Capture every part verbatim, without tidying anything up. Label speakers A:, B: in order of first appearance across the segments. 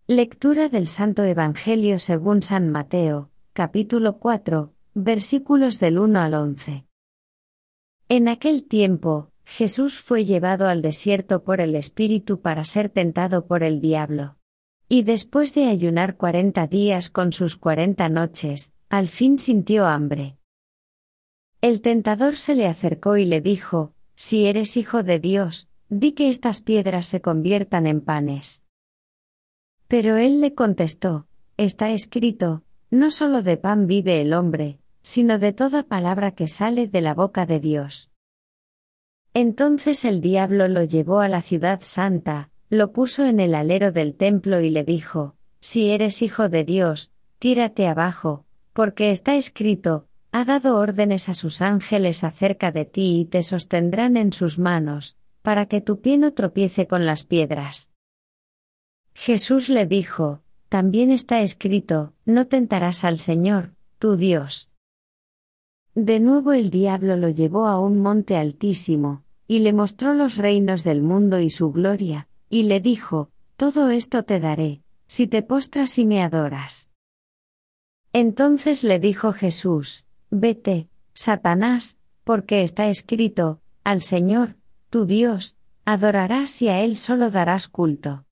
A: Lectura del Santo Evangelio según San Mateo, capítulo cuatro, versículos del uno al once. En aquel tiempo, Jesús fue llevado al desierto por el Espíritu para ser tentado por el diablo. Y después de ayunar cuarenta días con sus cuarenta noches, al fin sintió hambre. El tentador se le acercó y le dijo: «Si eres hijo de Dios, di que estas piedras se conviertan en panes». Pero él le contestó: «Está escrito, no solo de pan vive el hombre, sino de toda palabra que sale de la boca de Dios». Entonces el diablo lo llevó a la ciudad santa, lo puso en el alero del templo y le dijo: «Si eres hijo de Dios, tírate abajo, porque está escrito, ha dado órdenes a sus ángeles acerca de ti y te sostendrán en sus manos, para que tu pie no tropiece con las piedras». Jesús le dijo: «También está escrito, no tentarás al Señor, tu Dios». De nuevo el diablo lo llevó a un monte altísimo, y le mostró los reinos del mundo y su gloria, y le dijo: «Todo esto te daré, si te postras y me adoras». Entonces le dijo Jesús: «Vete, Satanás, porque está escrito, al Señor, tu Dios, adorarás y a Él solo darás culto».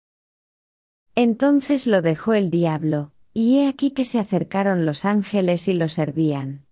A: Entonces lo dejó el diablo, y he aquí que se acercaron los ángeles y lo servían.